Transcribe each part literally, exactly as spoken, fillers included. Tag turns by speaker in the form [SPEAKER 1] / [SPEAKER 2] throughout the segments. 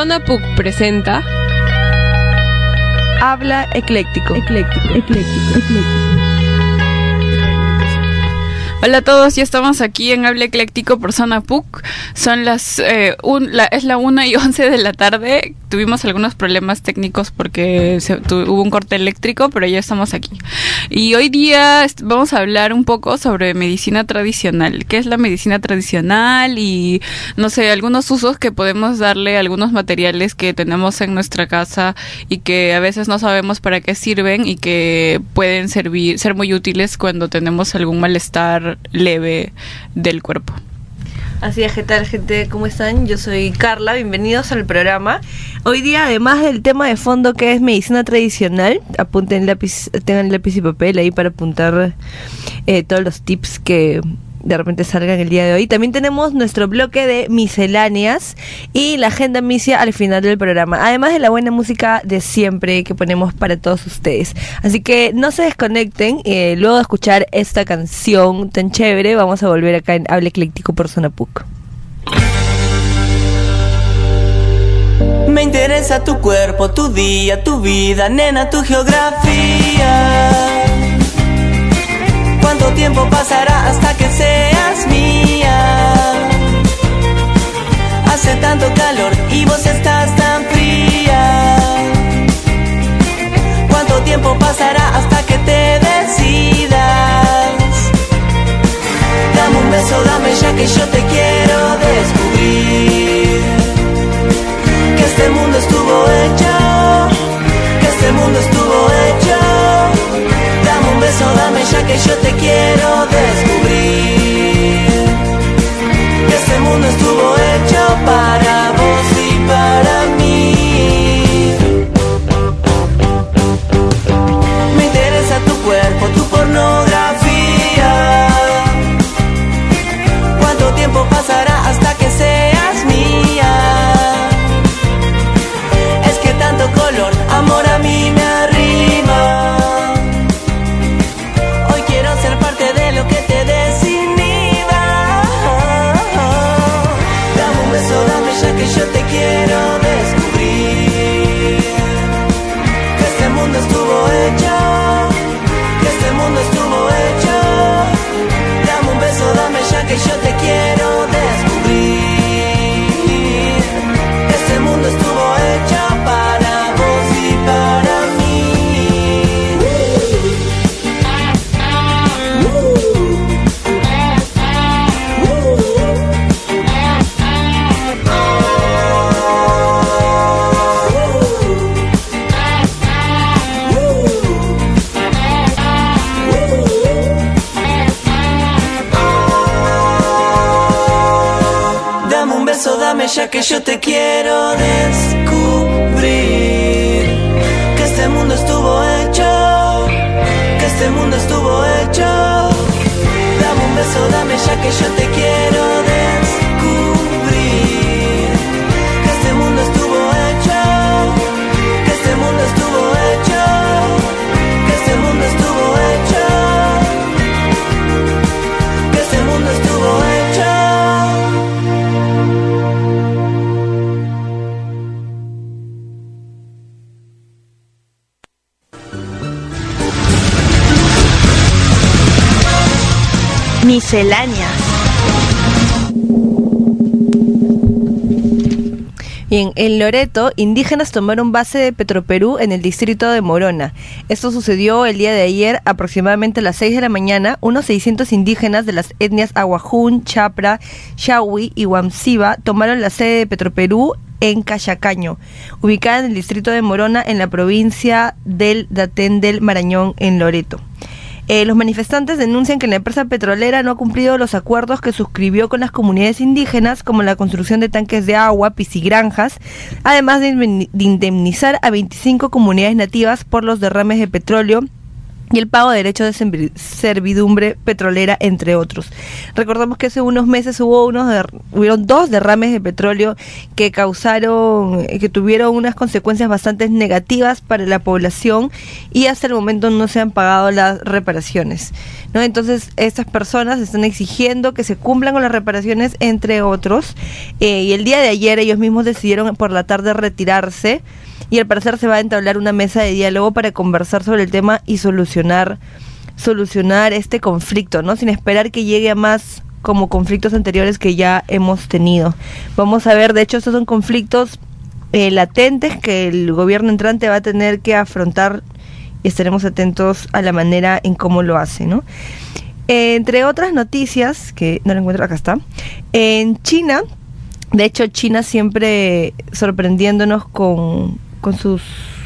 [SPEAKER 1] Zona P U C presenta
[SPEAKER 2] Habla Ecléctico. Ecléctico, ecléctico, ecléctico.
[SPEAKER 3] Hola a todos, ya estamos aquí en Habla Ecléctico por Zona P U C. Son las, eh, un, la, es la una y once de la tarde. Tuvimos algunos problemas técnicos porque se, tu, hubo un corte eléctrico, pero ya estamos aquí. Y hoy día est- vamos a hablar un poco sobre medicina tradicional. ¿Qué es la medicina tradicional? Y, no sé, algunos usos que podemos darle a algunos materiales que tenemos en nuestra casa y que a veces no sabemos para qué sirven y que pueden servir, ser muy útiles cuando tenemos algún malestar leve del cuerpo.
[SPEAKER 2] Así es, ¿qué tal, gente? ¿Cómo están? Yo soy Carla, bienvenidos al programa. Hoy día, además del tema de fondo que es medicina tradicional, apunten lápiz, tengan lápiz y papel ahí para apuntar eh, todos los tips que de repente salgan el día de hoy. También tenemos nuestro bloque de misceláneas y la agenda misia al final del programa, además de la buena música de siempre que ponemos para todos ustedes. Así que no se desconecten, eh, luego de escuchar esta canción tan chévere, vamos a volver acá en Habla Ecléctico por Zona P U C.
[SPEAKER 4] Me interesa tu cuerpo, tu día, tu vida, nena, tu geografía. ¿Cuánto tiempo pasará hasta que seas mía? Hace tanto calor y vos estás tan fría. ¿Cuánto tiempo pasará hasta que te decidas? Dame un beso, dame ya que yo te quiero descubrir. Que este mundo estuvo hecho, que este mundo estuvo hecho. Dame un beso, dame ya que yo te quiero descubrir. Que este mundo estuvo hecho para vos y para mí. Me interesa tu cuerpo, tu pornografía. ¿Cuánto tiempo pasará hasta que seas mía? Es que tanto color, amor a mí me arriba. Ser parte de lo que te desinhiba. Dame un beso, dame ya que yo te quiero descubrir. Que este mundo estuvo hecho, que este mundo estuvo hecho. Dame un beso, dame ya que yo te quiero descubrir. Que este mundo estuvo hecho para vos y para mí. Dame ya que yo te quiero descubrir. Que este mundo estuvo hecho, que este mundo estuvo hecho. Dame un beso, dame ya que yo te quiero descubrir. Que este mundo estuvo hecho, que este mundo estuvo hecho. Que este mundo estuvo hecho, que este mundo estuvo hecho.
[SPEAKER 2] Misceláneas. Bien, en Loreto, indígenas tomaron base de Petroperú en el distrito de Morona. Esto sucedió el día de ayer, aproximadamente a las seis de la mañana. Unos seiscientos indígenas de las etnias Aguajún, Chapra, Shawi y Huamsiba tomaron la sede de Petroperú en Cachacaño, ubicada en el distrito de Morona, en la provincia del Datén del Marañón, en Loreto. Eh, los manifestantes denuncian que la empresa petrolera no ha cumplido los acuerdos que suscribió con las comunidades indígenas, como la construcción de tanques de agua, piscigranjas, además de indemnizar a veinticinco comunidades nativas por los derrames de petróleo y el pago de derechos de servidumbre petrolera, entre otros. Recordamos que hace unos meses hubo unos der, hubieron dos derrames de petróleo que causaron, que tuvieron unas consecuencias bastante negativas para la población, y hasta el momento no se han pagado las reparaciones, ¿no? Entonces estas personas están exigiendo que se cumplan con las reparaciones, entre otros, eh, y el día de ayer ellos mismos decidieron por la tarde retirarse, y al parecer se va a entablar una mesa de diálogo para conversar sobre el tema y solucionar solucionar este conflicto, ¿no? Sin esperar que llegue a más como conflictos anteriores que ya hemos tenido. Vamos a ver, de hecho estos son conflictos eh, latentes que el gobierno entrante va a tener que afrontar, y estaremos atentos a la manera en cómo lo hace, ¿no? Eh, entre otras noticias, que no lo encuentro, acá está, en China, de hecho China siempre sorprendiéndonos con con sus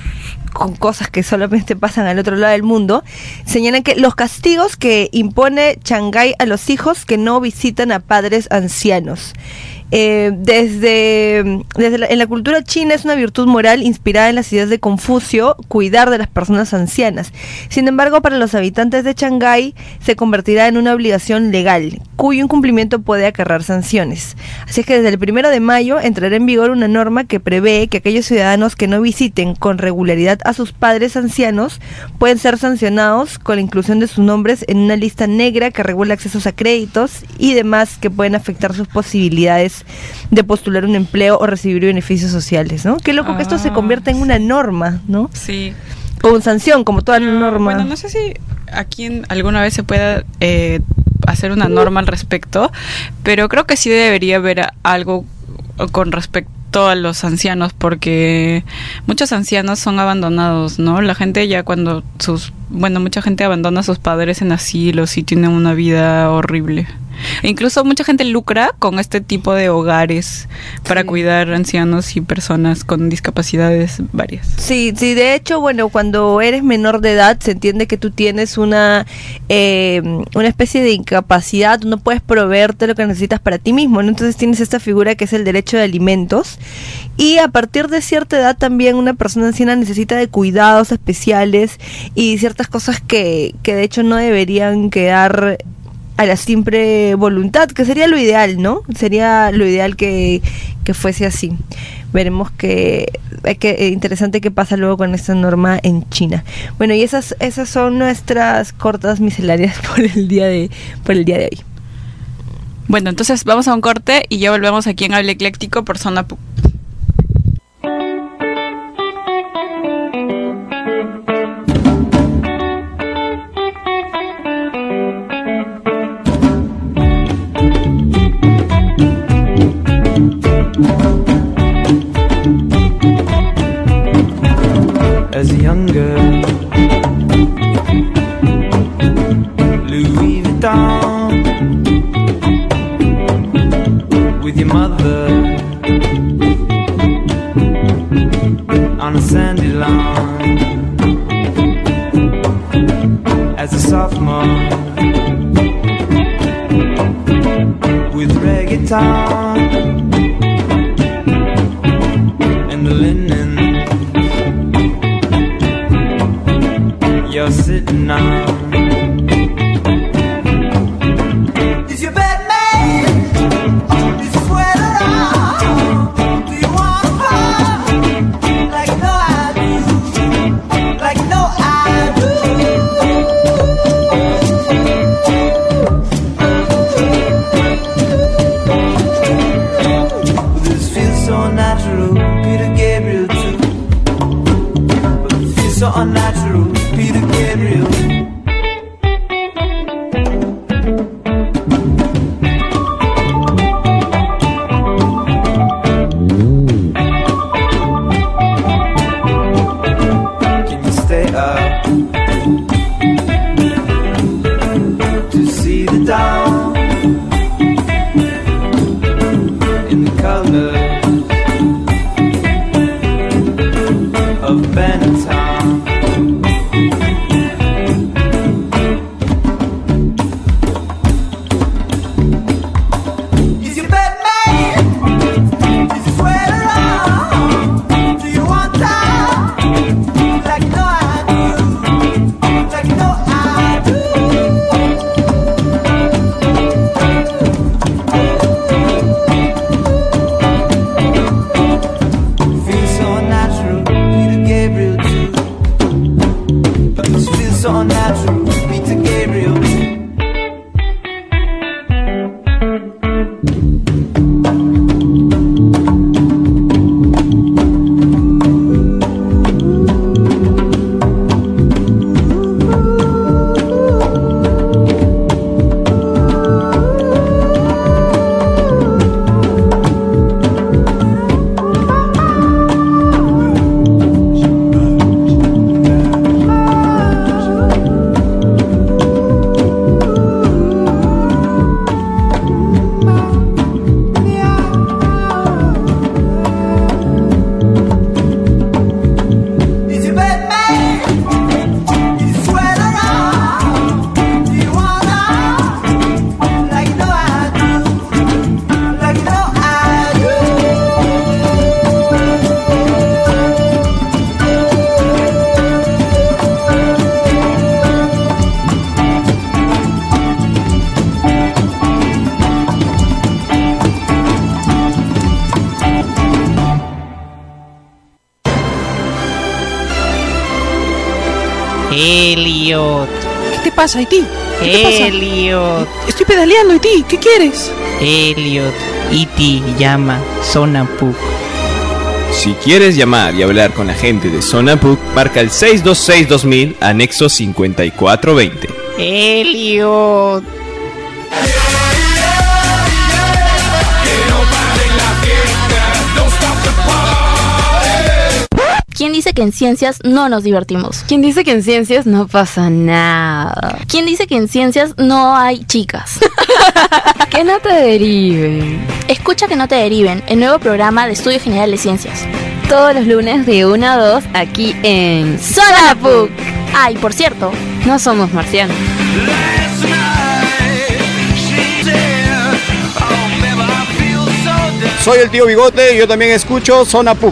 [SPEAKER 2] con cosas que solamente pasan al otro lado del mundo, señalan que los castigos que impone Shanghái a los hijos que no visitan a padres ancianos. Eh, desde, desde la, en la cultura china es una virtud moral inspirada en las ideas de Confucio, cuidar de las personas ancianas. Sin embargo, para los habitantes de Shanghái se convertirá en una obligación legal, cuyo incumplimiento puede acarrear sanciones. Así es que desde el primero de mayo entrará en vigor una norma que prevé que aquellos ciudadanos que no visiten con regularidad a sus padres ancianos pueden ser sancionados con la inclusión de sus nombres en una lista negra que regula accesos a créditos y demás que pueden afectar sus posibilidades de postular un empleo o recibir beneficios sociales, ¿no? Qué loco ah, que esto se convierta en una norma, ¿no?
[SPEAKER 3] Sí.
[SPEAKER 2] Con sanción, como toda
[SPEAKER 3] Pero,
[SPEAKER 2] norma.
[SPEAKER 3] Bueno, no sé si aquí en, alguna vez se pueda eh, hacer una norma al respecto, pero creo que sí debería haber algo con respecto a los ancianos, porque muchos ancianos son abandonados, ¿no? La gente ya cuando sus... Bueno, mucha gente abandona a sus padres en asilos y tienen una vida horrible. E incluso mucha gente lucra con este tipo de hogares para sí. cuidar ancianos y personas con discapacidades varias.
[SPEAKER 2] Sí, sí, de hecho, bueno, cuando eres menor de edad se entiende que tú tienes una eh, una especie de incapacidad, tú no puedes proveerte lo que necesitas para ti mismo, ¿no? Entonces tienes esta figura que es el derecho de alimentos, y a partir de cierta edad también una persona anciana necesita de cuidados especiales y ciertas cosas que, que de hecho no deberían quedar a la simple voluntad, que sería lo ideal, ¿no? Sería lo ideal que, que fuese así. Veremos que, que interesante qué pasa luego con esta norma en China. Bueno, y esas esas son nuestras cortas misceláneas por el día de por el día de hoy.
[SPEAKER 3] Bueno, entonces vamos a un corte y ya volvemos aquí en Hable Ecléctico por Zona P U C.
[SPEAKER 4] As a young girl, Louis Vuitton, with your mother on a sandy lawn. As a sophomore, with reggaeton and the linen you're sitting on. Is your bed made? Is your sweater on? Do you want a pop? Like no I do. Like no I do. Well, this feels so natural, Peter Gabriel too. But it feels so unnatural, Peter Gabriel. Can you stay up to see the dawn in the colors of Benetton? so unnatural. Peter Gabriel.
[SPEAKER 1] Elliot.
[SPEAKER 5] ¿Qué te pasa, Iti? ¿Qué te pasa?
[SPEAKER 1] Elliot.
[SPEAKER 5] Estoy pedaleando, Iti. ¿Qué quieres?
[SPEAKER 1] Elliot. Iti llama Sonapuk.
[SPEAKER 6] Si quieres llamar y hablar con la gente de Sonapuk, marca el seis dos seis dos mil, anexo cincuenta y cuatro veinte.
[SPEAKER 1] Elliot.
[SPEAKER 7] ¿Quién dice que en ciencias no nos divertimos?
[SPEAKER 8] ¿Quién dice que en ciencias no pasa nada?
[SPEAKER 7] ¿Quién dice que en ciencias no hay chicas?
[SPEAKER 8] Que no te deriven.
[SPEAKER 7] Escucha Que no te deriven, el nuevo programa de Estudio General de Ciencias.
[SPEAKER 8] Todos los lunes de una a dos aquí en
[SPEAKER 7] Sonapuk. Ah, y por cierto,
[SPEAKER 8] no somos marcianos.
[SPEAKER 9] Soy el tío Bigote y yo también escucho Sonapuk.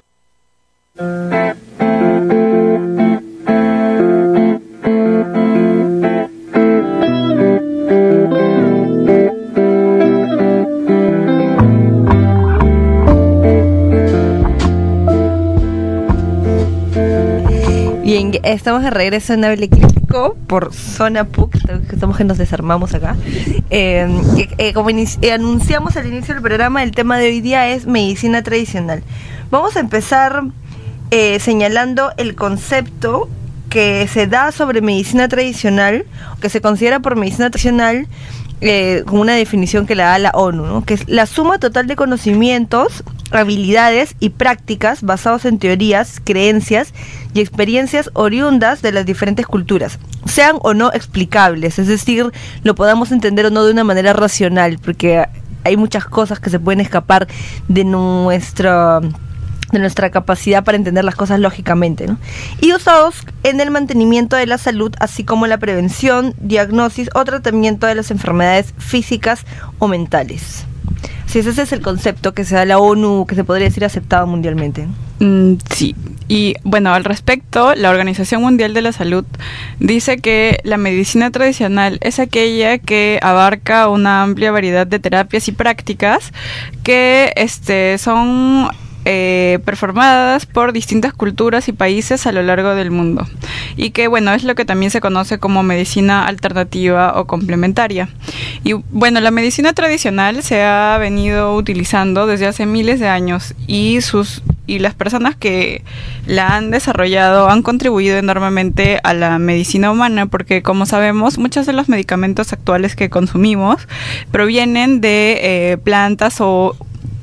[SPEAKER 2] Bien, estamos de regreso en Hable Crítico por Sonapuk. Estamos que nos desarmamos acá. Eh, eh, como inici- eh, anunciamos al inicio del programa, el tema de hoy día es medicina tradicional. Vamos a empezar eh, señalando el concepto que se da sobre medicina tradicional, que se considera por medicina tradicional, eh, con una definición que la da la ONU, ¿no? Que es la suma total de conocimientos, habilidades y prácticas basados en teorías, creencias y experiencias oriundas de las diferentes culturas, sean o no explicables, es decir, lo podamos entender o no de una manera racional, porque hay muchas cosas que se pueden escapar de nuestra de nuestra capacidad para entender las cosas lógicamente, ¿no? Y usados en el mantenimiento de la salud, así como la prevención, diagnosis o tratamiento de las enfermedades físicas o mentales. Sí, ese es el concepto que se da la ONU, que se podría decir aceptado mundialmente.
[SPEAKER 3] Mm, sí, y bueno, al respecto, la Organización Mundial de la Salud dice que la medicina tradicional es aquella que abarca una amplia variedad de terapias y prácticas que este, son Eh, performadas por distintas culturas y países a lo largo del mundo, y que bueno, es lo que también se conoce como medicina alternativa o complementaria. Y bueno, la medicina tradicional se ha venido utilizando desde hace miles de años, y sus y las personas que la han desarrollado han contribuido enormemente a la medicina humana, porque como sabemos, muchos de los medicamentos actuales que consumimos provienen de eh, plantas o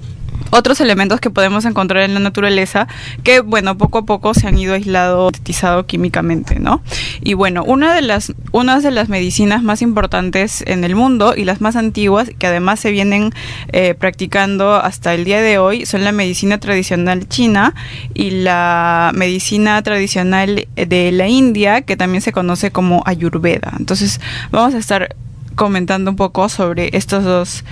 [SPEAKER 3] otros elementos que podemos encontrar en la naturaleza, que bueno, poco a poco se han ido aislado, sintetizado químicamente, ¿no? Y bueno, una de las unas de las medicinas más importantes en el mundo y las más antiguas, que además se vienen eh, practicando hasta el día de hoy, son la medicina tradicional china y la medicina tradicional de la India, que también se conoce como Ayurveda. Entonces, vamos a estar comentando un poco sobre estos dos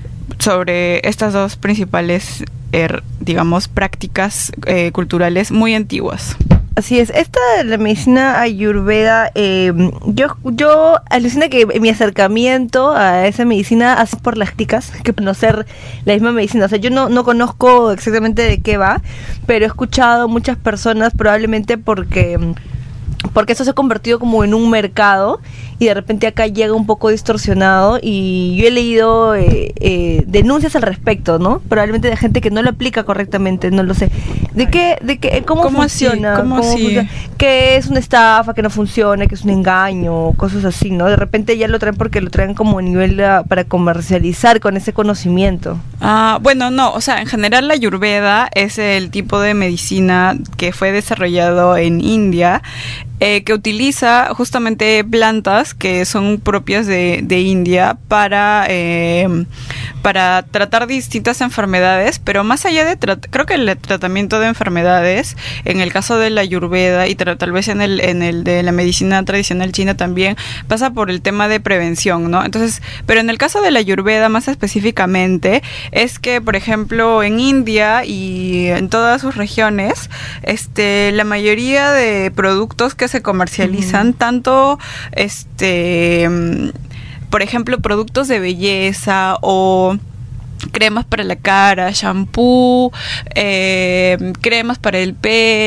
[SPEAKER 3] sobre estas dos principales, er, digamos, prácticas eh, culturales muy antiguas.
[SPEAKER 2] Así es, esta de la medicina ayurveda, eh, yo yo alucina que mi acercamiento a esa medicina hace por las ticas que conocer la misma medicina. O sea, yo no, no conozco exactamente de qué va, pero he escuchado muchas personas, probablemente porque porque eso se ha convertido como en un mercado y de repente acá llega un poco distorsionado, y yo he leído eh, eh, denuncias al respecto, ¿no? Probablemente de gente que no lo aplica correctamente, no lo sé. ¿De qué? ¿De qué? ¿Cómo,
[SPEAKER 3] ¿Cómo así?
[SPEAKER 2] funciona?
[SPEAKER 3] ¿Cómo así?
[SPEAKER 2] funciona? Que es una estafa, que no funciona, que es un engaño, cosas así, ¿no? De repente ya lo traen porque lo traen como a nivel uh, para comercializar con ese conocimiento.
[SPEAKER 3] Ah, bueno, no, o sea, en general la Ayurveda es el tipo de medicina que fue desarrollado en India, eh, que utiliza justamente plantas que son propias de, de India para, eh, para tratar distintas enfermedades, pero más allá de, tra- creo que el tratamiento de enfermedades, en el caso de la Ayurveda y tra- tal vez en el, en el de la medicina tradicional china también, pasa por el tema de prevención, ¿no? Entonces, pero en el caso de la Ayurveda más específicamente, es que, por ejemplo, en India y en todas sus regiones, este, la mayoría de productos que se comercializan, uh-huh. tanto, este, por ejemplo, productos de belleza o cremas para la cara, shampoo, eh, cremas para el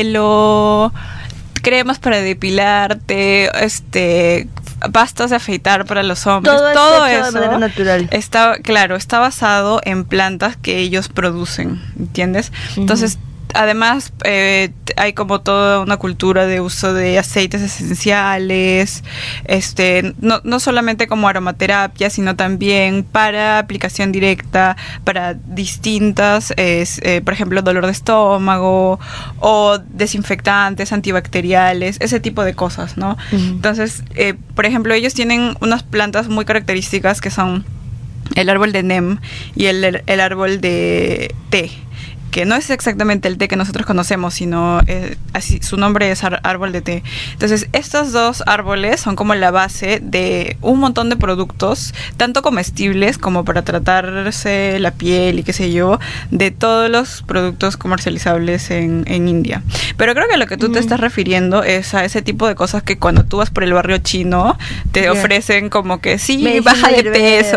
[SPEAKER 3] pelo, cremas para depilarte, este, pastas de afeitar para los hombres, todo, todo eso
[SPEAKER 2] de manera natural.
[SPEAKER 3] Está, claro, está basado en plantas que ellos producen, ¿entiendes? Uh-huh. Entonces, además, eh, hay como toda una cultura de uso de aceites esenciales, este, no, no solamente como aromaterapia, sino también para aplicación directa, para distintas, eh, eh, por ejemplo, dolor de estómago, o desinfectantes, antibacteriales, ese tipo de cosas, ¿no? Uh-huh. Entonces, eh, por ejemplo, ellos tienen unas plantas muy características que son el árbol de Neem y el, el árbol de té, que no es exactamente el té que nosotros conocemos, sino eh, así, su nombre es ar- árbol de té. Entonces, estos dos árboles son como la base de un montón de productos, tanto comestibles como para tratarse la piel y qué sé yo, de todos los productos comercializables en, en India. Pero creo que lo que tú mm. te estás refiriendo es a ese tipo de cosas que cuando tú vas por el barrio chino, te yeah. ofrecen como que sí, me baja de peso,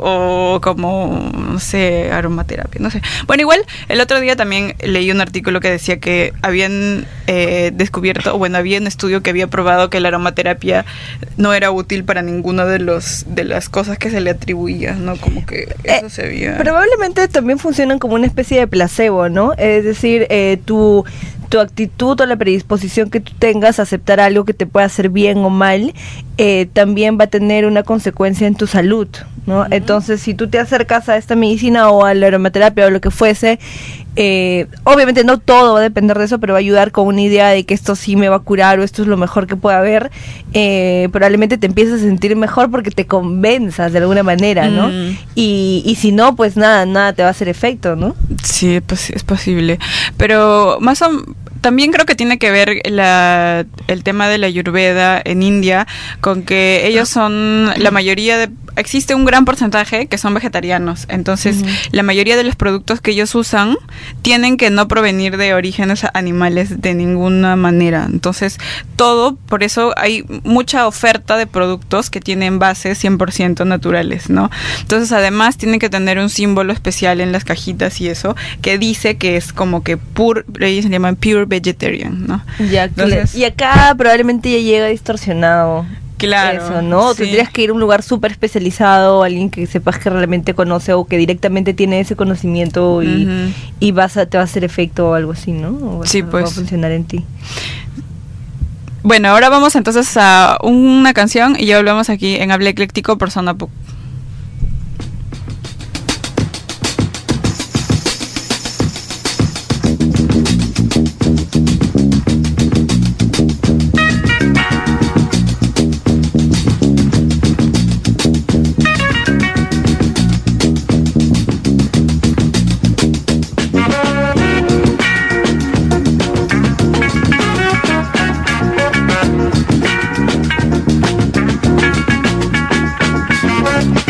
[SPEAKER 3] o, o como, no sé, aromaterapia, no sé. Bueno, igual, el otro día también leí un artículo que decía que habían eh, descubierto, o bueno, había un estudio que había probado que la aromaterapia no era útil para ninguno de los de las cosas que se le atribuía, ¿no? Como que eso
[SPEAKER 2] eh,
[SPEAKER 3] se veía.
[SPEAKER 2] Probablemente también funcionan como una especie de placebo, ¿no? Es decir, eh, tu tu actitud o la predisposición que tú tengas a aceptar algo que te pueda hacer bien o mal, eh, también va a tener una consecuencia en tu salud, ¿no? Uh-huh. Entonces, si tú te acercas a esta medicina o a la aromaterapia o lo que fuese, eh, obviamente no todo va a depender de eso, pero va a ayudar con una idea de que esto sí me va a curar o esto es lo mejor que puede haber, eh, probablemente te empieces a sentir mejor porque te convenzas de alguna manera, ¿no? Mm. Y, y si no, pues nada, nada te va a hacer efecto, ¿no?
[SPEAKER 3] Sí, pues es posible. Pero más o también creo que tiene que ver la, el tema de la Ayurveda en India con que ellos son la mayoría de... Existe un gran porcentaje que son vegetarianos, entonces uh-huh. la mayoría de los productos que ellos usan tienen que no provenir de orígenes animales de ninguna manera. Entonces, todo, por eso hay mucha oferta de productos que tienen bases cien por ciento naturales, ¿no? Entonces, además, tienen que tener un símbolo especial en las cajitas y eso, que dice que es como que pure, ellos se llaman pure vegetarian, ¿no?
[SPEAKER 2] Ya, entonces, y acá probablemente ya llega distorsionado.
[SPEAKER 3] Claro,
[SPEAKER 2] eso, ¿no?
[SPEAKER 3] Sí.
[SPEAKER 2] Tendrías que ir a un lugar súper especializado, alguien que sepas que realmente conoce o que directamente tiene ese conocimiento y, uh-huh. y vas a, te va a hacer efecto o algo así, ¿no? O
[SPEAKER 3] sí,
[SPEAKER 2] va,
[SPEAKER 3] pues.
[SPEAKER 2] Va a funcionar en ti.
[SPEAKER 3] Bueno, ahora vamos entonces a una canción y ya volvemos aquí en Hable Ecléctico por Zona Puc.
[SPEAKER 4] We'll be right back.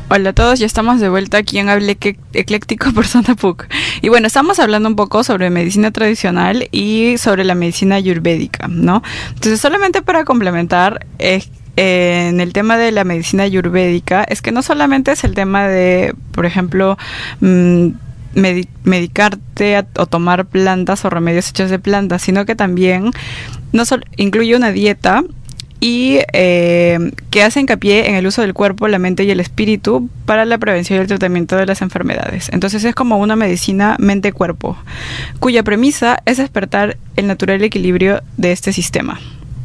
[SPEAKER 3] Hola a todos, ya estamos de vuelta aquí en Hable Ecléctico por Zona P U C. Y bueno, estamos hablando un poco sobre medicina tradicional y sobre la medicina ayurvédica, ¿no? Entonces, solamente para complementar, eh, eh, en el tema de la medicina ayurvédica, es que no solamente es el tema de, por ejemplo, mmm, Medi- medicarte a, o tomar plantas o remedios hechos de plantas, sino que también no solo incluye una dieta y eh, que hace hincapié en el uso del cuerpo, la mente y el espíritu para la prevención y el tratamiento de las enfermedades. Entonces es como una medicina mente-cuerpo, cuya premisa es despertar el natural equilibrio de este sistema.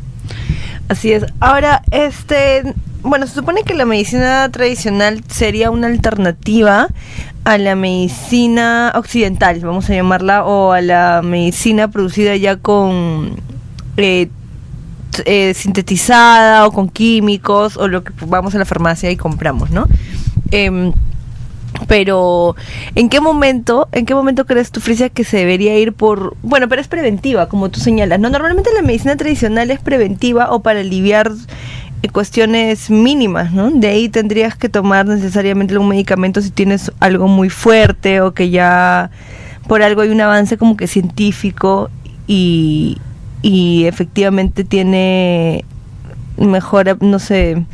[SPEAKER 2] Así es. Ahora, este, bueno, se supone que la medicina tradicional sería una alternativa a la medicina occidental, vamos a llamarla, o a la medicina producida ya con eh, eh, sintetizada o con químicos, o lo que vamos a la farmacia y compramos, ¿no? Eh, pero ¿en qué momento, en qué momento crees tú, Frisia, que se debería ir por, bueno, pero es preventiva, como tú señalas, ¿no? Normalmente la medicina tradicional es preventiva o para aliviar eh, cuestiones mínimas, ¿no? De ahí tendrías que tomar necesariamente un medicamento si tienes algo muy fuerte o que ya por algo hay un avance como que científico y, y efectivamente tiene mejor, no sé,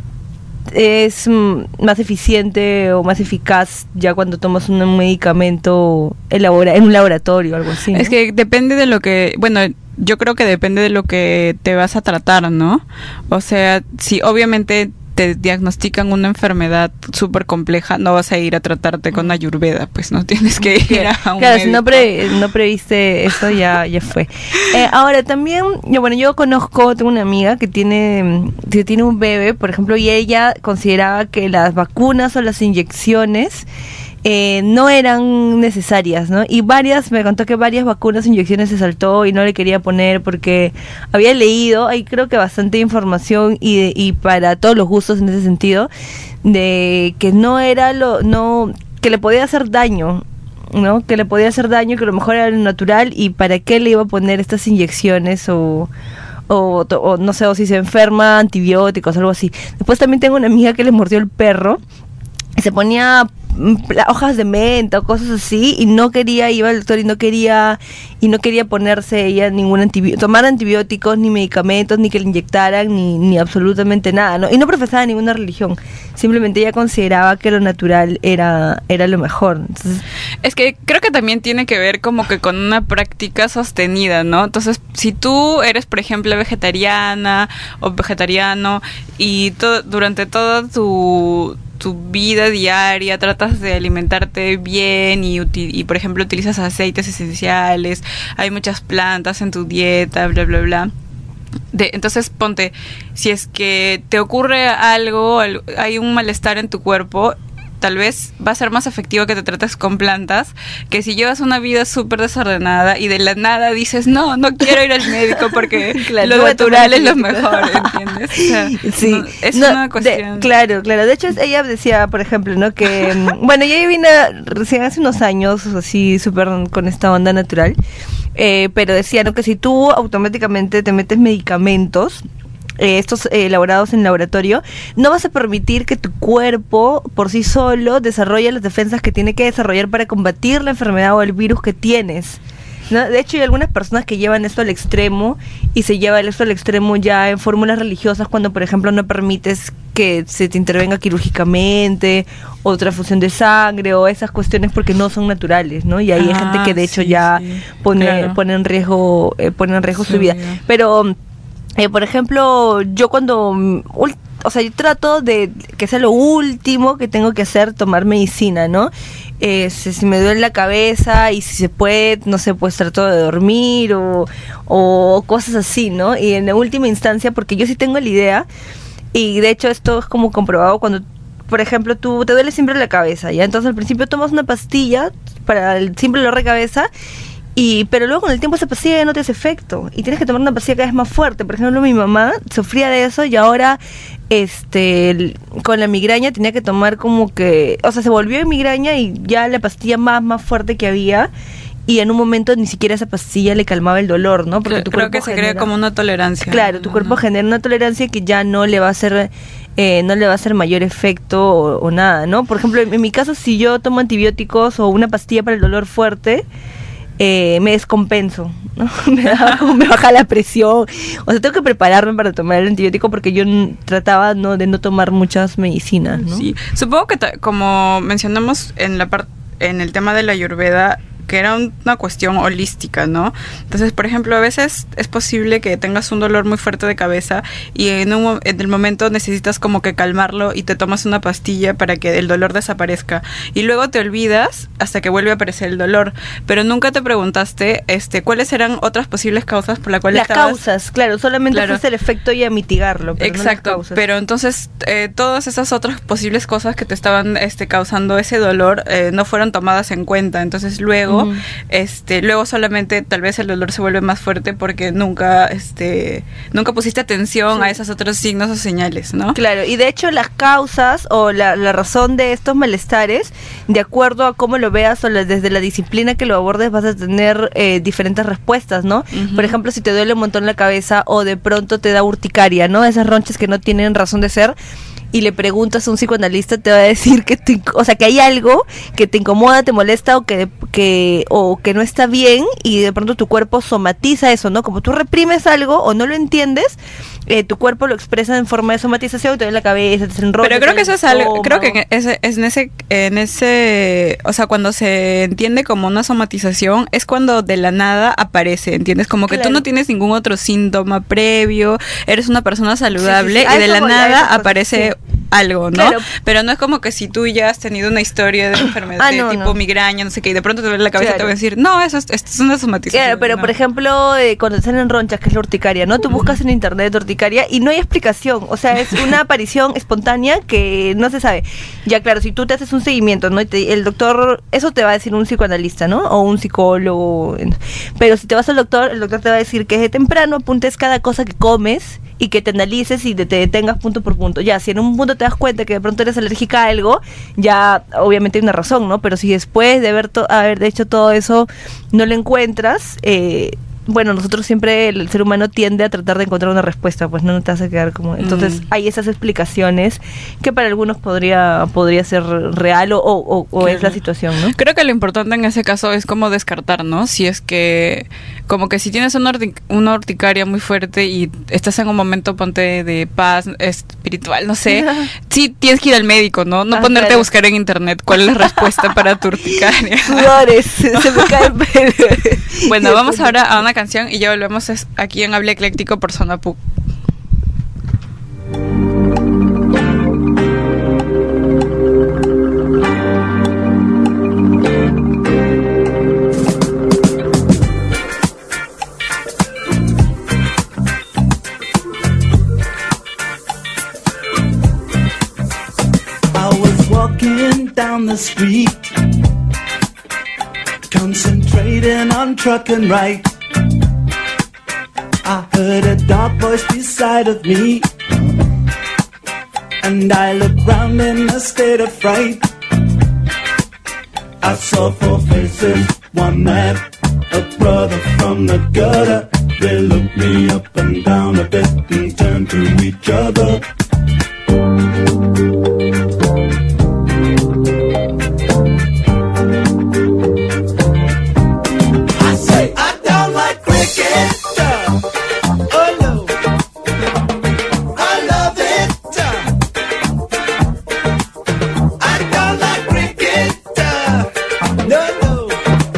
[SPEAKER 2] es más eficiente o más eficaz ya cuando tomas un medicamento elabora en un laboratorio o algo así, ¿no?
[SPEAKER 3] Es que depende de lo que, bueno, yo creo que depende de lo que te vas a tratar, ¿no? O sea, si obviamente te diagnostican una enfermedad súper compleja, no vas a ir a tratarte con ayurveda, pues no tienes que ir a un
[SPEAKER 2] claro,
[SPEAKER 3] médico.
[SPEAKER 2] Si no, pre, no previste eso, ya ya fue. Eh, ahora también, yo, bueno, yo conozco, tengo una amiga que tiene, que tiene un bebé, por ejemplo, y ella consideraba que las vacunas o las inyecciones Eh, no eran necesarias, ¿no? Y varias, me contó que varias vacunas, inyecciones se saltó y no le quería poner porque había leído, hay creo que bastante información y, de, y para todos los gustos en ese sentido, de que no era lo, no, que le podía hacer daño, ¿no? Que le podía hacer daño, que a lo mejor era lo natural y para qué le iba a poner estas inyecciones o... O, o no sé, o si se enferma, antibióticos, algo así. Después también tengo una amiga que le mordió el perro y se ponía hojas de menta o cosas así y no quería, iba al doctor y no quería y no quería ponerse ella ningún antibiótico, tomar antibióticos, ni medicamentos, ni que le inyectaran, ni, ni absolutamente nada, ¿no? Y no profesaba ninguna religión, simplemente ella consideraba que lo natural era, era lo mejor. Entonces,
[SPEAKER 3] es que creo que también tiene que ver como que con una práctica sostenida, ¿no? Entonces, si tú eres, por ejemplo, vegetariana o vegetariano y to- durante toda tu tu vida diaria tratas de alimentarte bien y, uti- y por ejemplo utilizas aceites esenciales, hay muchas plantas en tu dieta, bla bla bla. De, entonces ponte, si es que te ocurre algo, al- hay un malestar en tu cuerpo, tal vez va a ser más efectivo que te trates con plantas que si llevas una vida súper desordenada y de la nada dices, no, no quiero ir al médico porque
[SPEAKER 2] claro,
[SPEAKER 3] lo
[SPEAKER 2] no
[SPEAKER 3] natural es lo
[SPEAKER 2] antibióticos.
[SPEAKER 3] mejor, ¿entiendes? O sea,
[SPEAKER 2] sí,
[SPEAKER 3] no, es
[SPEAKER 2] no,
[SPEAKER 3] una cuestión...
[SPEAKER 2] de, claro, claro. De hecho, ella decía, por ejemplo, ¿no? Que, bueno, ella vino recién hace unos años, así, súper con esta onda natural, eh, pero decía, ¿no? Que si tú automáticamente te metes medicamentos, Eh, estos eh, elaborados en laboratorio, no vas a permitir que tu cuerpo por sí solo desarrolle las defensas que tiene que desarrollar para combatir la enfermedad o el virus que tienes, ¿no? De hecho, hay algunas personas que llevan esto al extremo y se lleva esto al extremo ya en fórmulas religiosas cuando, por ejemplo, no permites que se te intervenga quirúrgicamente o transfusión de sangre o esas cuestiones porque no son naturales, ¿no? Y hay
[SPEAKER 3] Ah,
[SPEAKER 2] gente que de hecho
[SPEAKER 3] sí,
[SPEAKER 2] ya
[SPEAKER 3] sí,
[SPEAKER 2] pone,
[SPEAKER 3] claro.
[SPEAKER 2] pone en riesgo, eh, pone en riesgo
[SPEAKER 3] Su
[SPEAKER 2] su vida.
[SPEAKER 3] vida.
[SPEAKER 2] Pero Eh, por ejemplo, yo cuando, mm, ul- o sea, yo trato de que sea lo último que tengo que hacer, tomar medicina, ¿no? Eh, si, si me duele la cabeza y si se puede, no sé, pues trato de dormir o, o cosas así, ¿no? Y en la última instancia, porque yo sí tengo la idea, y de hecho esto es como comprobado cuando, por ejemplo, tú te duele siempre la cabeza, ¿ya? Entonces al principio tomas una pastilla para el simple dolor de cabeza. Y, pero luego con el tiempo esa pastilla ya no te hace efecto y tienes que tomar una pastilla cada vez más fuerte. Por ejemplo, mi mamá sufría de eso y ahora este el- con la migraña tenía que tomar como que, o sea, se volvió en migraña y ya la pastilla más más fuerte que había y en un momento ni siquiera esa pastilla le calmaba el dolor, ¿no? Porque
[SPEAKER 3] Creo,
[SPEAKER 2] tu
[SPEAKER 3] creo
[SPEAKER 2] cuerpo
[SPEAKER 3] que se
[SPEAKER 2] genera-
[SPEAKER 3] crea como una tolerancia.
[SPEAKER 2] Claro, tu cuerpo genera una tolerancia que ya no le va a hacer eh, no le va a hacer mayor efecto o, o nada, ¿no? Por ejemplo, en, en mi caso, si yo tomo antibióticos o una pastilla para el dolor fuerte, eh, me descompenso, ¿no? me, da, como me baja la presión. O sea, tengo que prepararme para tomar el antibiótico porque yo n- trataba no de no tomar muchas medicinas, ¿no?
[SPEAKER 3] Sí, supongo que ta- como mencionamos en la parte en el tema de la Ayurveda, que era un- una cuestión holística, ¿no? Entonces, por ejemplo, a veces es posible que tengas un dolor muy fuerte de cabeza y en, un, mo- en el momento necesitas como que calmarlo y te tomas una pastilla para que el dolor desaparezca y luego te olvidas hasta que vuelve a aparecer el dolor, pero nunca te preguntaste este cuáles eran otras posibles causas por las cuales
[SPEAKER 2] Las
[SPEAKER 3] estabas...
[SPEAKER 2] causas, claro, solamente
[SPEAKER 3] Claro.
[SPEAKER 2] fuese el efecto y a mitigarlo, pero
[SPEAKER 3] Exacto,
[SPEAKER 2] no las causas.
[SPEAKER 3] pero entonces eh, todas esas otras posibles cosas que te estaban este, causando ese dolor eh, no fueron tomadas en cuenta, entonces luego
[SPEAKER 2] Ujú.
[SPEAKER 3] este luego solamente tal vez el dolor se vuelve más fuerte porque nunca este nunca pusiste atención
[SPEAKER 2] Sí.
[SPEAKER 3] a esos otros signos o señales, ¿no?
[SPEAKER 2] Claro, y de hecho las causas o la, la razón de estos malestares, de acuerdo a cómo lo veas o la- desde la disciplina que lo abordes, vas a tener eh, diferentes respuestas, ¿no?
[SPEAKER 3] Ujú.
[SPEAKER 2] Por ejemplo, si te duele un montón la cabeza o de pronto te da urticaria, ¿no? Esas ronchas que no tienen razón de ser, y le preguntas a un psicoanalista, te va a decir que te, inc- o sea, que hay algo que te incomoda, te molesta o que, que o que no está bien, y de pronto tu cuerpo somatiza eso, ¿no? Como tú reprimes algo o no lo entiendes, eh, tu cuerpo lo expresa en forma de somatización, te duele la cabeza, te hacen ronchas,
[SPEAKER 3] Pero creo que
[SPEAKER 2] te
[SPEAKER 3] eso es
[SPEAKER 2] duele el
[SPEAKER 3] algo, creo que
[SPEAKER 2] estómago.
[SPEAKER 3] en ese, es en ese, en ese, o sea, cuando se entiende como una somatización, es cuando de la nada aparece, ¿entiendes? Como que
[SPEAKER 2] Claro.
[SPEAKER 3] tú no tienes ningún otro síntoma previo, eres una persona saludable
[SPEAKER 2] Sí, sí, sí.
[SPEAKER 3] y de
[SPEAKER 2] A
[SPEAKER 3] la
[SPEAKER 2] eso voy, a
[SPEAKER 3] nada
[SPEAKER 2] esas cosas,
[SPEAKER 3] aparece
[SPEAKER 2] sí.
[SPEAKER 3] algo, ¿no?
[SPEAKER 2] Claro.
[SPEAKER 3] Pero no es como que si tú ya has tenido una historia de enfermedad
[SPEAKER 2] Ah,
[SPEAKER 3] de
[SPEAKER 2] no,
[SPEAKER 3] tipo
[SPEAKER 2] no.
[SPEAKER 3] migraña, no sé qué, y de pronto te duele la cabeza,
[SPEAKER 2] Claro.
[SPEAKER 3] te voy a decir, no, eso es, esto es una somatización.
[SPEAKER 2] Claro, pero
[SPEAKER 3] no.
[SPEAKER 2] por ejemplo, eh, cuando te salen ronchas, que es la urticaria, ¿no? Tú buscas en internet urticaria y no hay explicación. O sea, es una aparición espontánea que no se sabe. Ya, claro, si tú te haces un seguimiento, ¿no? Y te- el doctor, eso te va a decir un psicoanalista, ¿no? O un psicólogo. Pero si te vas al doctor, el doctor te va a decir que desde temprano apuntes cada cosa que comes y que te analices y te, te detengas punto por punto. Ya, si en un punto te das cuenta que de pronto eres alérgica a algo, ya obviamente hay una razón, ¿no? Pero si después de haber, to- haber hecho todo eso no lo encuentras, eh, bueno, nosotros siempre, el ser humano tiende a tratar de encontrar una respuesta, pues no, no te vas a quedar como... Entonces
[SPEAKER 3] Mm.
[SPEAKER 2] hay esas explicaciones que para algunos podría podría ser real o, o, o- o es
[SPEAKER 3] Claro.
[SPEAKER 2] la situación, ¿no?
[SPEAKER 3] Creo que lo importante en ese caso es como descartar, ¿no? Si es que, como que si tienes una, urti- una urticaria muy fuerte y estás en un momento, ponte de paz espiritual, no sé, sí tienes que ir al médico, ¿no? No
[SPEAKER 2] Ah,
[SPEAKER 3] ponerte
[SPEAKER 2] claro.
[SPEAKER 3] a buscar en internet cuál es la respuesta para tu urticaria.
[SPEAKER 2] Sudores, se me cae el pelo.
[SPEAKER 3] Bueno, vamos ahora a una canción y ya volvemos es- aquí en Hable Ecléctico por Zona P U C.
[SPEAKER 4] I was walking down the street, concentrating on trucking right. I heard a dark voice beside of me, and I looked round in a state of fright. I saw four faces, one man, a brother from the gutter. They looked me up and down a bit and turned to each other. I say I don't like cricket. Oh no, I love it. I don't like cricket. No, no,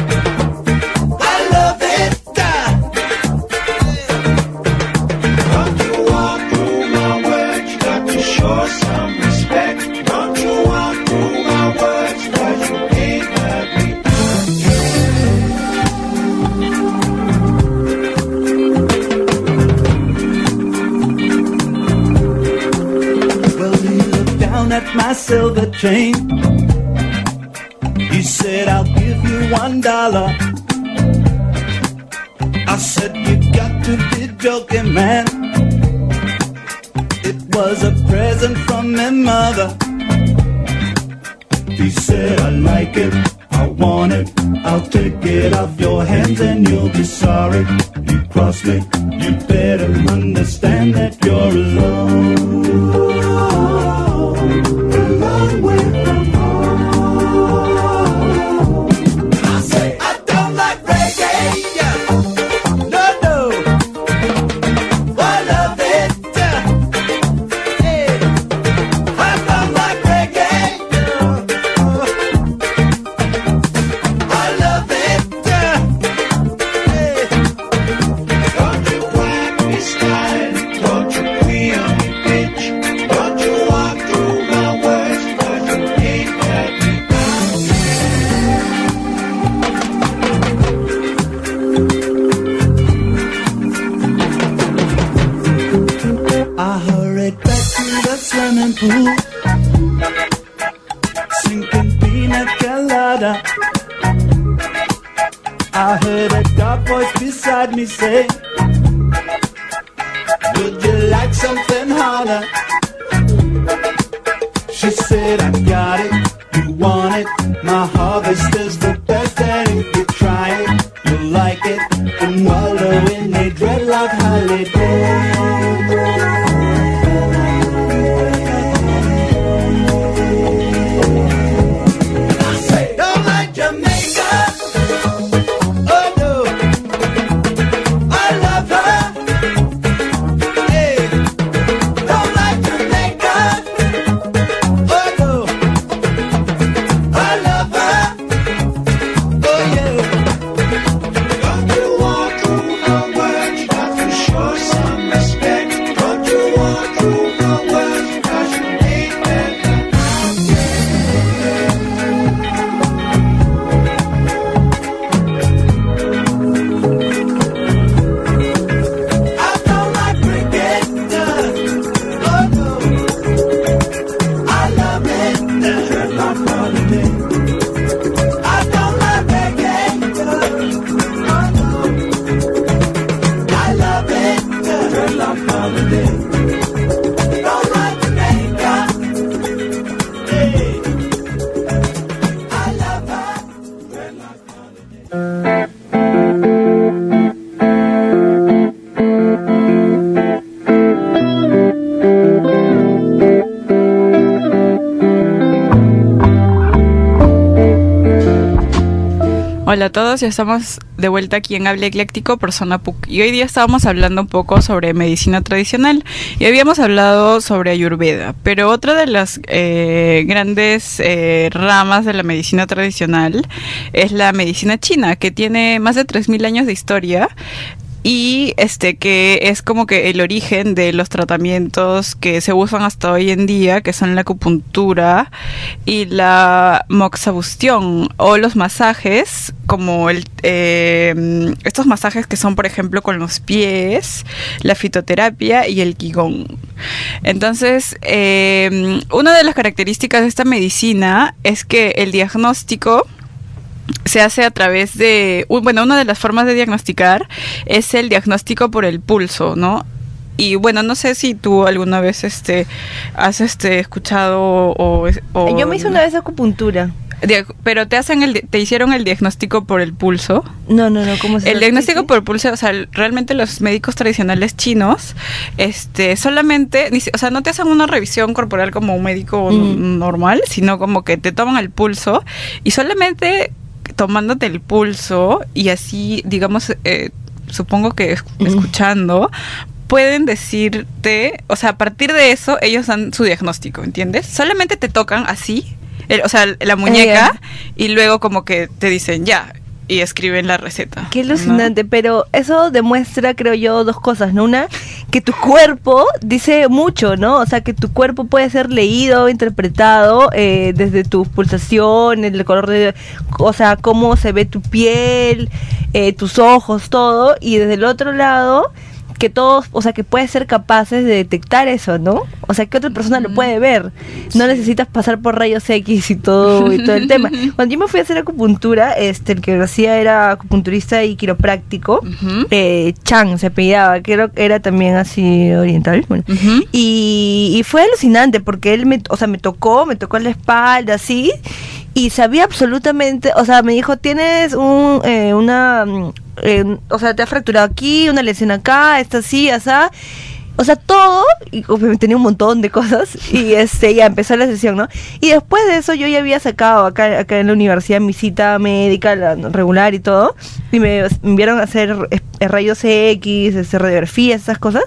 [SPEAKER 4] I love it. Don't you walk through my words? You got to show some respect. Don't you walk through my words? 'Cause you can't have me. Well, he looked down at my silver chain. He said, I'll give you one dollar. I said, you got to be joking, man. It was a present from my mother. He said, I like it, I want it. I'll take it off your hands and you'll be sorry. You cross me, you better understand that you're alone.
[SPEAKER 10] shampoo, sinking pina colada. I heard a dark voice beside me say, would you like something harder? She said, I got it, you want it. My harvest is the best, and if you try it, you'll like it. And wallow in a dreadlock holiday.
[SPEAKER 3] Hola a todos, ya estamos de vuelta aquí en Hable Ecléctico por Zona P U C y hoy día estábamos hablando un poco sobre medicina tradicional y habíamos hablado sobre Ayurveda, pero otra de las eh, grandes eh, ramas de la medicina tradicional es la medicina china, que tiene más de tres mil años de historia. Y este que es como que el origen de los tratamientos que se usan hasta hoy en día, que son la acupuntura y la moxabustión o los masajes, como el eh, estos masajes que son, por ejemplo, con los pies, la fitoterapia y el qigong. Entonces, eh, una de las características de esta medicina es que el diagnóstico se hace a través de, bueno, una de las formas de diagnosticar es el diagnóstico por el pulso, ¿no? Y bueno, no sé si tú alguna vez este has este escuchado o, o
[SPEAKER 2] yo me hice una vez acupuntura.
[SPEAKER 3] Pero te hacen el te hicieron el diagnóstico por el pulso.
[SPEAKER 2] No, no, no, ¿cómo se
[SPEAKER 3] El diagnóstico por el pulso, o sea, realmente los médicos tradicionales chinos, este, solamente, o sea, no te hacen una revisión corporal como un médico mm. normal, sino como que te toman el pulso y solamente tomándote el pulso y así, digamos, eh, supongo que mm. escuchando, pueden decirte, o sea, a partir de eso ellos dan su diagnóstico, ¿entiendes? Solamente te tocan así, el, o sea, la muñeca, eh, y luego como que te dicen ya, y escriben la receta.
[SPEAKER 2] Qué alucinante, ¿no? Pero eso demuestra, creo yo, dos cosas, ¿no? Una, que tu cuerpo dice mucho, ¿no? O sea, que tu cuerpo puede ser leído, interpretado eh, desde tu pulsación, el color de, o sea, cómo se ve tu piel, eh, tus ojos, todo, y desde el otro lado, que todos, o sea, que puedes ser capaces de detectar eso, ¿no? O sea, que otra persona lo puede ver. No sí. necesitas pasar por rayos X y todo y todo el tema. Cuando yo me fui a hacer acupuntura, este, el que lo hacía era acupunturista y quiropráctico, uh-huh. eh, Chang se apellidaba, creo que era también así oriental, bueno. Uh-huh. y, y fue alucinante porque él me, o sea, me tocó, me tocó la espalda, así, y sabía absolutamente, o sea, me dijo, tienes un, eh, una... Eh, o sea, te ha fracturado aquí, una lesión acá, esta así, asá, o sea, todo, y obviamente tenía un montón de cosas, y este ya empezó la sesión, ¿no? Y después de eso yo ya había sacado acá, acá en la universidad mi cita médica, la regular y todo, y me enviaron a hacer eh, rayos X, este, radiografías, esas cosas.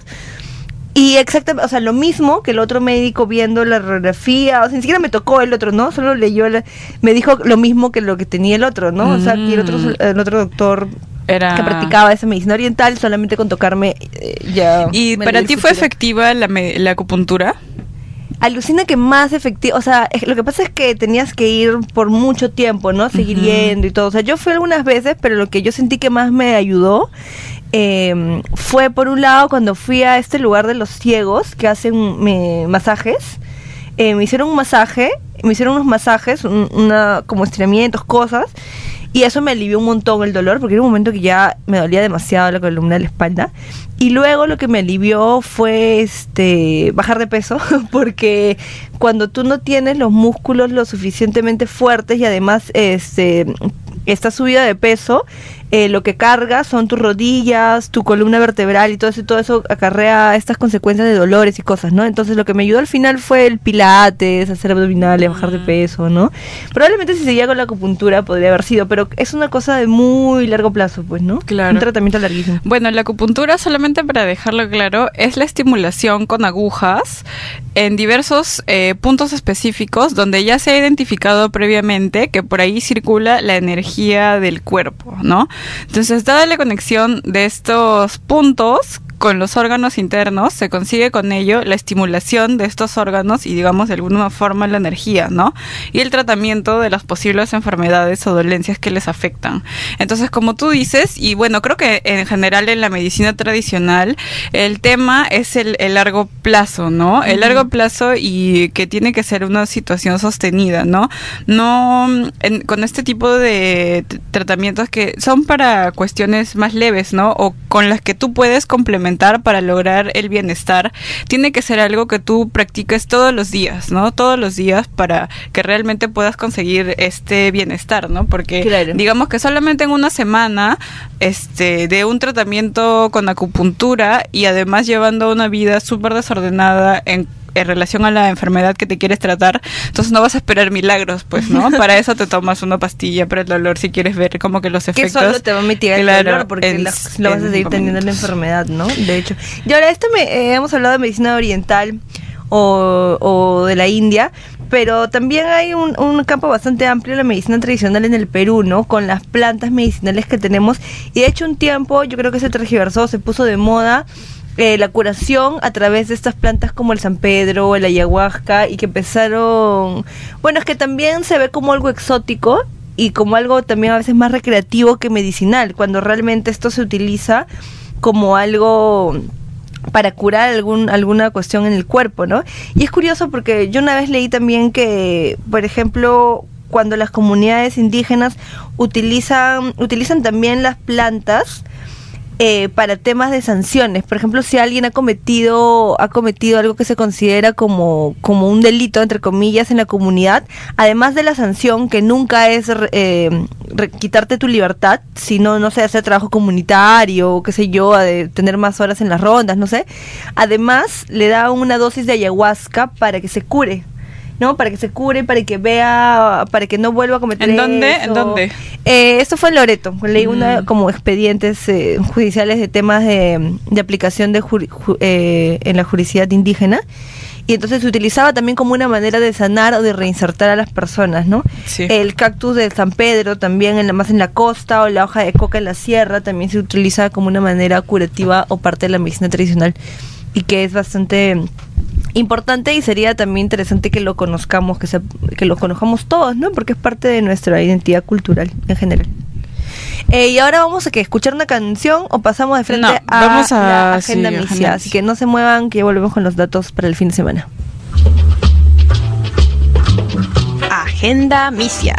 [SPEAKER 2] Y exactamente, o sea, lo mismo que el otro médico viendo la radiografía, o sea, ni siquiera me tocó el otro, ¿no? Solo leyó, la, me dijo lo mismo que lo que tenía el otro, ¿no? Mm. O sea, que el otro, el otro doctor era... que practicaba esa medicina oriental, solamente con tocarme eh, ya...
[SPEAKER 3] ¿Y para ti fue efectiva la, la acupuntura?
[SPEAKER 2] Alucina que más efectivo, o sea, es, lo que pasa es que tenías que ir por mucho tiempo, ¿no? Seguir uh-huh. yendo y todo. O sea, yo fui algunas veces, pero lo que yo sentí que más me ayudó eh, fue, por un lado, cuando fui a este lugar de los ciegos que hacen me, masajes. eh, me hicieron un masaje, me hicieron unos masajes, un, una como estiramientos, cosas, y eso me alivió un montón el dolor, porque era un momento que ya me dolía demasiado la columna de la espalda. Y luego lo que me alivió fue este bajar de peso, porque cuando tú no tienes los músculos lo suficientemente fuertes y además este estás subida de peso, eh, lo que carga son tus rodillas, tu columna vertebral y todo eso, y todo eso acarrea estas consecuencias de dolores y cosas, ¿no? Entonces lo que me ayudó al final fue el pilates, hacer abdominales, bajar de peso, ¿no? Probablemente si seguía con la acupuntura podría haber sido, pero es una cosa de muy largo plazo, pues, ¿no?
[SPEAKER 3] Claro.
[SPEAKER 2] Un tratamiento larguísimo.
[SPEAKER 3] Bueno, la acupuntura, solamente para dejarlo claro, es la estimulación con agujas en diversos eh, puntos específicos donde ya se ha identificado previamente que por ahí circula la energía del cuerpo, ¿no? Entonces, dada la conexión de estos puntos con los órganos internos, se consigue con ello la estimulación de estos órganos y, digamos, de alguna forma la energía, ¿no? Y el tratamiento de las posibles enfermedades o dolencias que les afectan. Entonces, como tú dices, y bueno, creo que en general en la medicina tradicional, el tema es el, el largo plazo, ¿no? El largo plazo y que tiene que ser una situación sostenida, ¿no? No en, con este tipo de t- tratamientos que son para cuestiones más leves, ¿no? O con las que tú puedes complementar para lograr el bienestar, tiene que ser algo que tú practiques todos los días, ¿no? Todos los días para que realmente puedas conseguir este bienestar, ¿no? Porque claro, digamos que solamente en una semana este de un tratamiento con acupuntura y además llevando una vida súper desordenada en en relación a la enfermedad que te quieres tratar, entonces no vas a esperar milagros, pues, ¿no? Para eso te tomas una pastilla para el dolor si quieres ver como que los efectos.
[SPEAKER 2] Que solo te va a mitigar
[SPEAKER 3] claro,
[SPEAKER 2] el dolor porque
[SPEAKER 3] en,
[SPEAKER 2] la, lo vas a seguir teniendo la enfermedad, ¿no? De hecho. Y ahora, esto me, eh, hemos hablado de medicina oriental o, o de la India, pero también hay un, un campo bastante amplio de la medicina tradicional en el Perú, ¿no? Con las plantas medicinales que tenemos. Y de hecho un tiempo, yo creo que se tergiversó, se puso de moda Eh, la curación a través de estas plantas como el San Pedro, el ayahuasca, y que empezaron, bueno, es que también se ve como algo exótico y como algo también a veces más recreativo que medicinal, cuando realmente esto se utiliza como algo para curar algún alguna cuestión en el cuerpo, ¿no? Y es curioso porque yo una vez leí también que, por ejemplo, cuando las comunidades indígenas utilizan utilizan también las plantas Eh, para temas de sanciones. Por ejemplo, si alguien ha cometido ha cometido algo que se considera como, como un delito, entre comillas, en la comunidad, además de la sanción, que nunca es eh, re, quitarte tu libertad, sino, no sé, hacer trabajo comunitario, o qué sé yo, de tener más horas en las rondas, no sé, además le da una dosis de ayahuasca para que se cure, ¿no? Para que se cure, para que vea, para que no vuelva a cometer
[SPEAKER 3] ¿En dónde?
[SPEAKER 2] eso.
[SPEAKER 3] ¿En dónde?
[SPEAKER 2] Eh, esto fue en Loreto. Leí
[SPEAKER 3] Mm.
[SPEAKER 2] una como expedientes eh, judiciales de temas de, de aplicación de juri, ju, eh, en la juridicidad indígena. Y entonces se utilizaba también como una manera de sanar o de reinsertar a las personas, ¿no?
[SPEAKER 3] Sí.
[SPEAKER 2] El cactus de San Pedro también, en la, más en la costa, o la hoja de coca en la sierra, también se utiliza como una manera curativa o parte de la medicina tradicional. Y que es bastante importante, y sería también interesante que lo conozcamos, que, se, que lo conozcamos todos, ¿no? Porque es parte de nuestra identidad cultural en general. Eh, y ahora vamos a que escuchar una canción o pasamos de frente
[SPEAKER 3] no,
[SPEAKER 2] a,
[SPEAKER 3] vamos a
[SPEAKER 2] la agenda
[SPEAKER 3] sí,
[SPEAKER 2] misia.
[SPEAKER 3] agenda.
[SPEAKER 2] Así que no se muevan, que ya volvemos con los datos para el fin de semana.
[SPEAKER 5] Agenda Misia.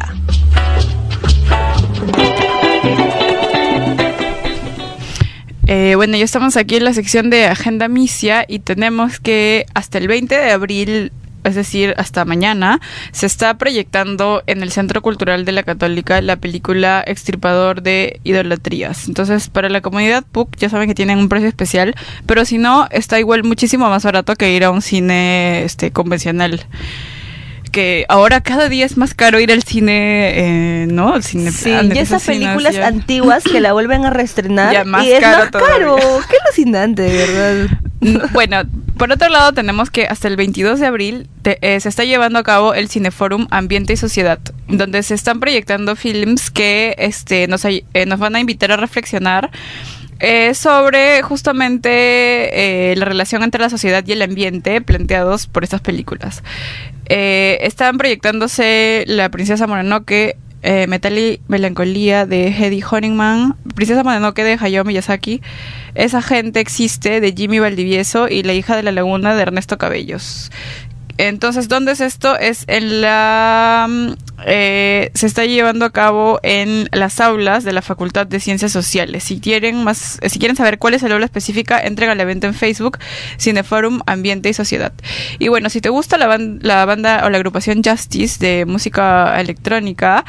[SPEAKER 3] Eh, bueno, ya estamos aquí en la sección de Agenda Misia y tenemos que hasta el veinte de abril, es decir, hasta mañana, se está proyectando en el Centro Cultural de la Católica la película Extirpador de Idolatrías. Entonces, para la comunidad P U C ya saben que tienen un precio especial, pero si no, está igual muchísimo más barato que ir a un cine este convencional. Que ahora cada día es más caro ir al cine, eh, ¿no? El cine
[SPEAKER 2] Sí, y esas películas
[SPEAKER 3] ya.
[SPEAKER 2] antiguas que la vuelven a reestrenar
[SPEAKER 3] Ya más
[SPEAKER 2] y es
[SPEAKER 3] caro
[SPEAKER 2] más caro. Qué alucinante, de verdad.
[SPEAKER 3] Bueno, por otro lado tenemos que hasta el veintidós de abril te, eh, se está llevando a cabo el Cineforum Ambiente y Sociedad, donde se están proyectando films que este nos, eh, nos van a invitar a reflexionar Eh, sobre justamente eh, la relación entre la sociedad y el ambiente planteados por estas películas. Eh, están proyectándose La Princesa Mononoke, eh, Metal y Melancolía de Hedy Honeyman, Princesa Mononoke de Hayao Miyazaki, Esa gente existe de Jimmy Valdivieso y La hija de la laguna de Ernesto Cabellos. Entonces, ¿dónde es esto? Es en la... Eh, se está llevando a cabo en las aulas de la Facultad de Ciencias Sociales. Si quieren más, si quieren saber cuál es el aula específica, entren al evento en Facebook, Cineforum Ambiente y Sociedad. Y bueno, si te gusta la, ban- la banda o la agrupación Justice de música electrónica,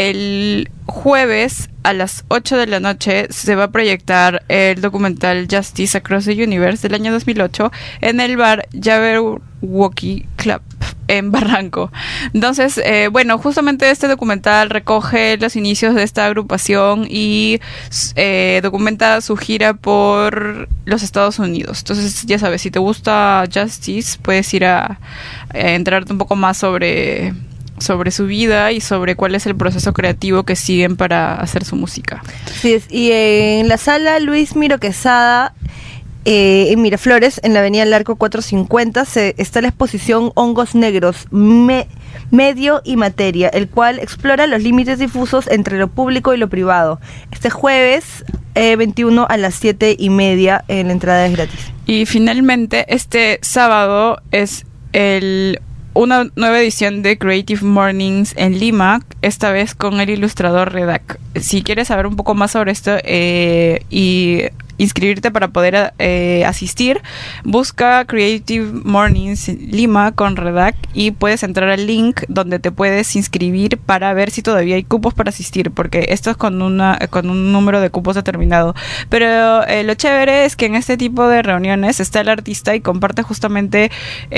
[SPEAKER 3] el jueves a las ocho de la noche se va a proyectar el documental Justice Across the Universe del año dos mil ocho en el bar Jabberwocky Club en Barranco. Entonces, eh, bueno, justamente este documental recoge los inicios de esta agrupación y eh, documenta su gira por los Estados Unidos. Entonces, ya sabes, si te gusta Justice, puedes ir a, a enterarte un poco más sobre... sobre su vida y sobre cuál es el proceso creativo que siguen para hacer su música.
[SPEAKER 2] Sí, es, y eh, en la sala Luis Miro Quesada, eh, en Miraflores, en la avenida Larco cuatrocientos cincuenta, se, está la exposición Hongos Negros, me, Medio y Materia, el cual explora los límites difusos entre lo público y lo privado. Este jueves eh, veintiuno a las siete y media, eh, la entrada es gratis.
[SPEAKER 3] Y finalmente, este sábado es el... una nueva edición de Creative Mornings en Lima, esta vez con el ilustrador Redac. Si quieres saber un poco más sobre esto eh, y inscribirte para poder eh, asistir, busca Creative Mornings Lima con Redac y puedes entrar al link donde te puedes inscribir para ver si todavía hay cupos para asistir, porque esto es con una con un número de cupos determinado. Pero eh, lo chévere es que en este tipo de reuniones está el artista y comparte justamente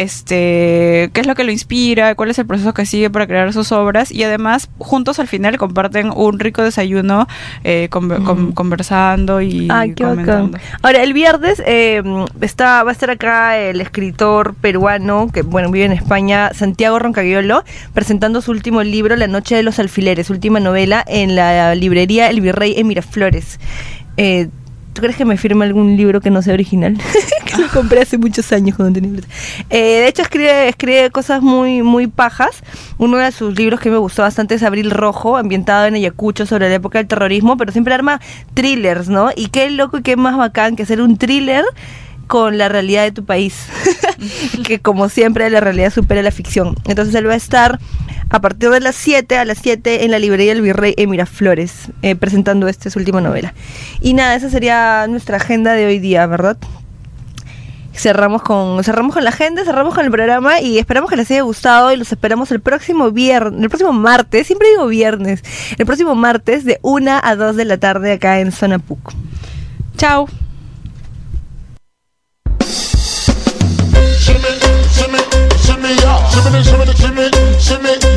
[SPEAKER 3] este qué es lo que lo inspira, cuál es el proceso que sigue para crear sus obras, y además juntos al final comparten un rico desayuno eh, con, mm. con, conversando y
[SPEAKER 2] ah, qué
[SPEAKER 3] comentando.
[SPEAKER 2] Ahora, el viernes eh, está, va a estar acá el escritor peruano que bueno vive en España, Santiago Roncagliolo, presentando su último libro, La Noche de los Alfileres, última novela, en la librería El Virrey en Miraflores. Eh, ¿Tú crees que me firme algún libro que no sea original? Que lo compré hace muchos años cuando tenía... Eh, de hecho, escribe escribe cosas muy muy pajas. Uno de sus libros que me gustó bastante es Abril Rojo, ambientado en Ayacucho, sobre la época del terrorismo, pero siempre arma thrillers, ¿no? Y qué loco y qué más bacán que hacer un thriller con la realidad de tu país. Que como siempre la realidad supera la ficción. Entonces él va a estar a partir de las siete, a las siete en la librería El Virrey en Miraflores, eh, presentando esta su última novela. Y nada, esa sería nuestra agenda de hoy día, ¿verdad? Cerramos con cerramos con la agenda, cerramos con el programa y esperamos que les haya gustado y los esperamos el próximo viernes, el próximo martes, siempre digo viernes, el próximo martes de una a dos de la tarde acá en Zona P U C.
[SPEAKER 3] Chao.
[SPEAKER 10] Shimmy, shimmy, shimmy, y'all. Shimmy, shimmy, shimmy, shimmy.